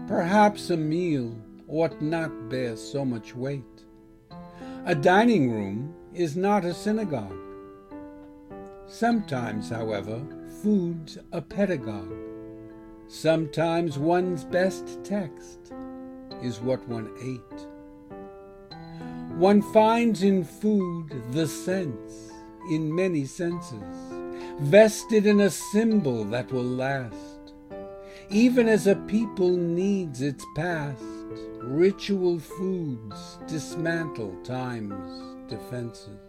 Perhaps a meal ought not bear so much weight. A dining room is not a synagogue. Sometimes, however, food's a pedagogue. Sometimes one's best text is what one ate. One finds in food the sense, in many senses, vested in a symbol that will last. Even as a people needs its past, ritual foods dismantle time's defenses.